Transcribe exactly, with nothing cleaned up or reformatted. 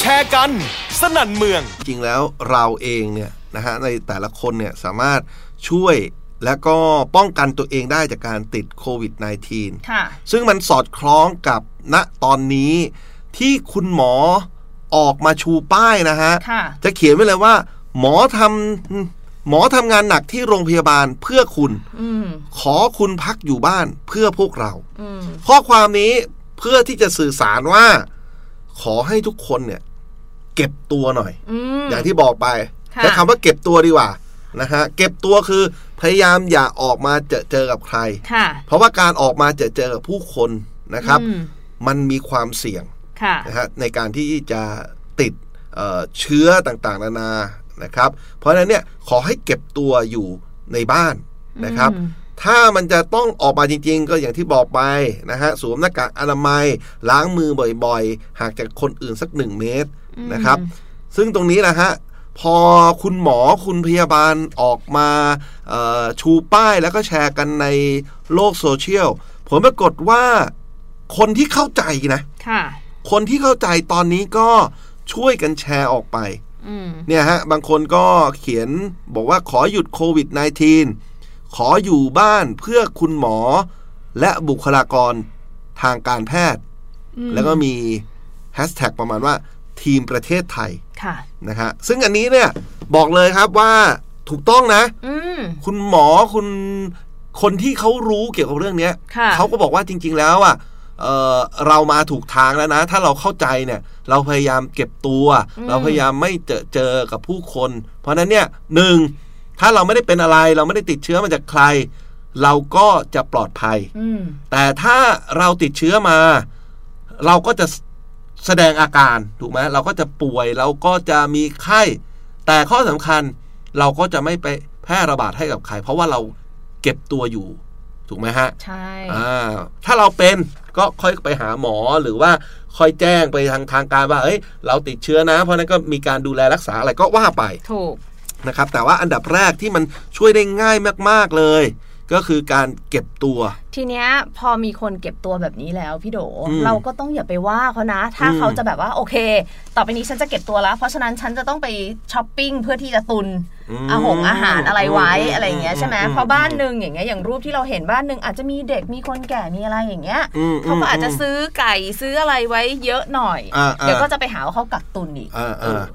ร์กันสนั่นเมืองจริงแล้วเราเองเนี่ยนะฮะในแต่ละคนเนี่ยสามารถช่วยและก็ป้องกันตัวเองได้จากการติดโควิด สิบเก้าค่ะซึ่งมันสอดคล้องกับณตอนนี้ที่คุณหมอออกมาชูป้ายนะฮะจะเขียนไว้เลยว่าหมอทำหมอทำงานหนักที่โรงพยาบาลเพื่อคุณขอคุณพักอยู่บ้านเพื่อพวกเราข้อความนี้เพื่อที่จะสื่อสารว่าขอให้ทุกคนเนี่ยเก็บตัวหน่อย อ, อย่างที่บอกไปใช้คำว่าเก็บตัวดีกว่านะฮะเก็บตัวคือพยายามอย่าออกมาเจอเจอกับใครเพราะว่าการออกมาเจอเจอกับผู้คนนะครับมันมีความเสี่ยงนะฮะในการที่จะติด เอ่อ เชื้อต่างๆนานานะครับเพราะฉะนั้นเนี่ยขอให้เก็บตัวอยู่ในบ้านนะครับถ้ามันจะต้องออกมาจริงๆก็อย่างที่บอกไปนะฮะสวมหน้ากากอนามัยล้างมือบ่อยๆห่างจากคนอื่นสักหนึ่งเมตรนะครับซึ่งตรงนี้นะฮะพอคุณหมอคุณพยาบาลออกมาชูป้ายแล้วก็แชร์กันในโลกโซเชียลผลปรากฏว่าคนที่เข้าใจนะคนที่เข้าใจตอนนี้ก็ช่วยกันแชร์ออกไปเนี่ยฮะบางคนก็เขียนบอกว่าขอหยุดโควิด สิบเก้า ขออยู่บ้านเพื่อคุณหมอและบุคลากรทางการแพทย์แล้วก็มีแฮชแท็กประมาณว่าทีมประเทศไทยนะฮะซึ่งอันนี้เนี่ยบอกเลยครับว่าถูกต้องนะคุณหมอคุณคนที่เขารู้เกี่ยวกับเรื่องนี้เขาก็บอกว่าจริงๆแล้วอ่ะ เอ่อ เรามาถูกทางแล้วนะถ้าเราเข้าใจเนี่ยเราพยายามเก็บตัวเราพยายามไม่เจอเจอกับผู้คนเพราะนั้นเนี่ยหนึ่งถ้าเราไม่ได้เป็นอะไรเราไม่ได้ติดเชื้อมาจากใครเราก็จะปลอดภัยแต่ถ้าเราติดเชื้อมาเราก็จะแสดงอาการถูกไหมเราก็จะป่วยเราก็จะมีไข้แต่ข้อสำคัญเราก็จะไม่ไปแพร่ระบาดให้กับใครเพราะว่าเราเก็บตัวอยู่ถูกไหมฮะใช่อ่าถ้าเราเป็นก็ค่อยไปหาหมอหรือว่าค่อยแจ้งไปทางทางการว่าเอ้ยเราติดเชื้อนะเพราะนั้นก็มีการดูแลรักษาอะไรก็ว่าไปถูกนะครับแต่ว่าอันดับแรกที่มันช่วยได้ง่ายมากๆเลยก็คือการเก็บตัวทีเนี้ยพอมีคนเก็บตัวแบบนี้แล้วพี่โดเราก็ต้องอย่าไปว่าเขานะถ้าเขาจะแบบว่าโอเคต่อไปนี้ฉันจะเก็บตัวแล้วเพราะฉะนั้นฉันจะต้องไปช้อปปิ้งเพื่อที่จะตุนอาหงอาหารอะไรไว้อะไรอย่างเงี้ยใช่ไหมเพราะบ้านนึงอย่างเงี้ยอย่างรูปที่เราเห็นบ้านนึงอาจจะมีเด็กมีคนแก่มีอะไรอย่างเงี้ยเขาก็อาจจะซื้อไก่ซื้ออะไรไว้เยอะหน่อยเดี๋ยวก็จะไปหาว่าเขากักตุนอีก